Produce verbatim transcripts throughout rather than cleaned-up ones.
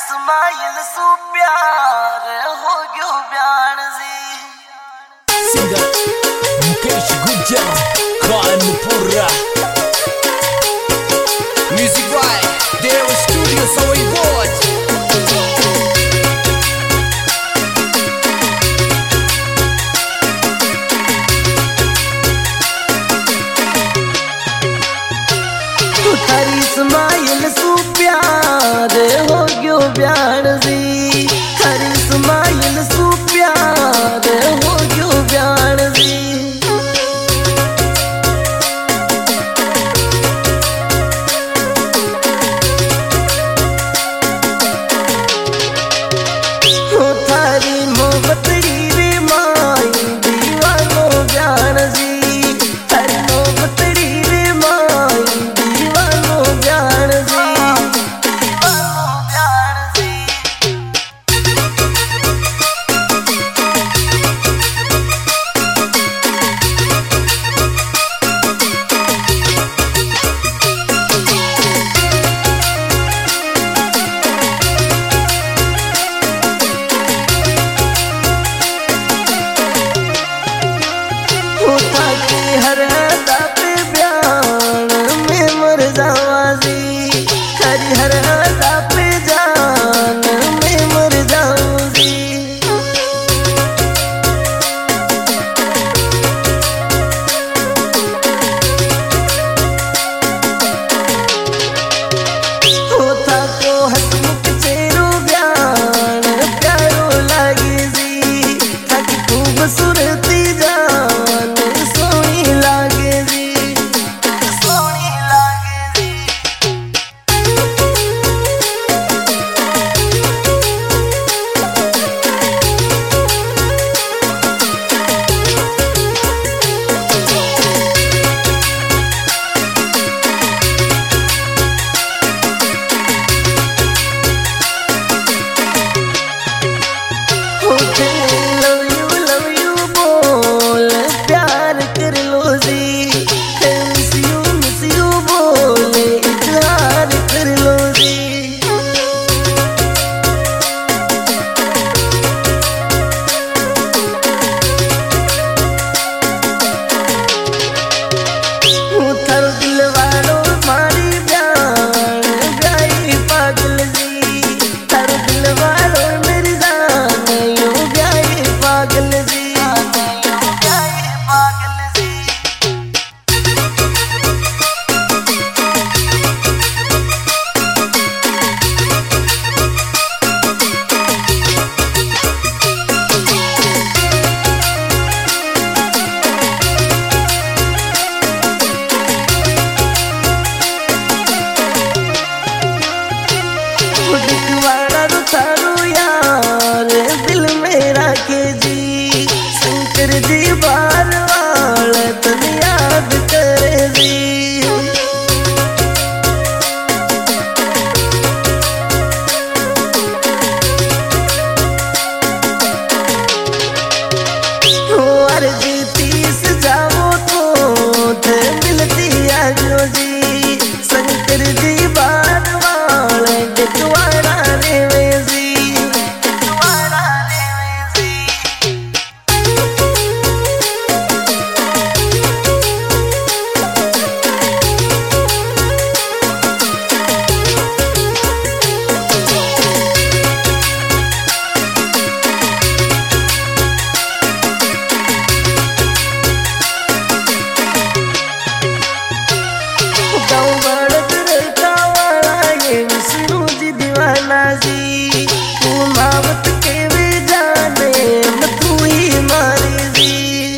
इस्माइल सु प्यार हो गयो ब्यान जी। Singer Mukesh Gujjar Kanpura music by Dev studio सवई बोज। इस्माइल सु प्यार हो गयो ब्यान जी। हर इस्माइल सु प्यार हो गयो ब्यान जी। हो थारी मोहब्बतड़ी रे माई दीवानो ब्यान जी। थारी मोहब्बतड़ी रे माई दीवानो ब्यान जी। दीवानो ब्यान जी। हर अदा पे ब्यान में मर जावा जी। हरी हर अदा पे जान में मर जाऊं जी। होता तो हसमुख चेहरो ब्यान प्यारो लागे जी। थाकी खूबसूरती जान सोनी लागे जी। सोनी लागे जी। लव यू लव यू बोल प्यार कर लो जी। मिस यू मिस यू बोल इकरार कर लो जी। थारो दिल वालो मारी जान ब्याई पागल जी। थारो दिल वालो मेरी जान यो ब्याई पागल जी। ब्याई पागल जी। दिखवाड़ा रो थारो यार दिल में राखे जी। शंकर जी बार वाल तन याद करे जी। हो अर्जी तीस जाओ तो थे मिलती आजो जी। शंकर जी बार वाल दिखवाड़ा रेवे जी। दिखवाड़ा रेवे जी। गाँव बड़द रहता वाला ये विष्णु जी दीवाना जी। तू मावत के भी जाने न तू ही मारी जी।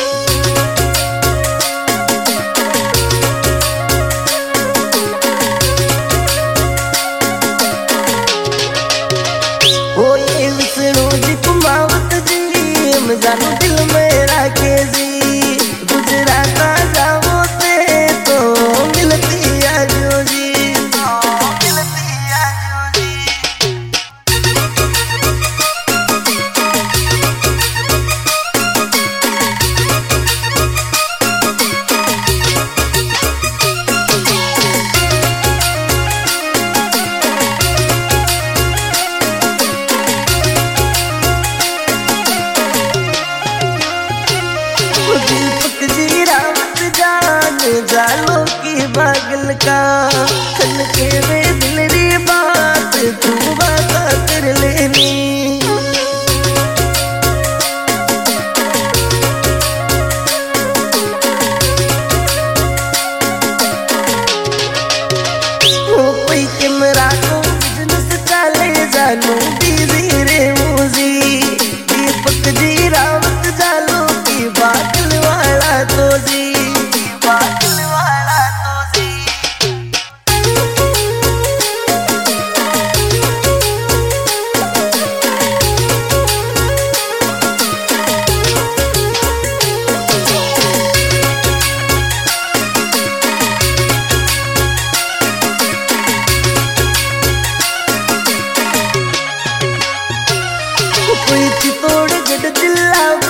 ओ ये विष्णु जी कुमावत जी मैं जानू दिल में राखे जी। गुजरात आ जाओ ते तो मिलती आजो जी। मिलती आजो जी। का खन के वे दिल री बात तू बात कर लेनी हो कोई कैमरा को बिजनेस चाले जानू बिजी रे मुजी दीपक जी रावत जालो की बादल वाला तो जी बादल वाला तो जी कोई चितौड़ गढ़ जिला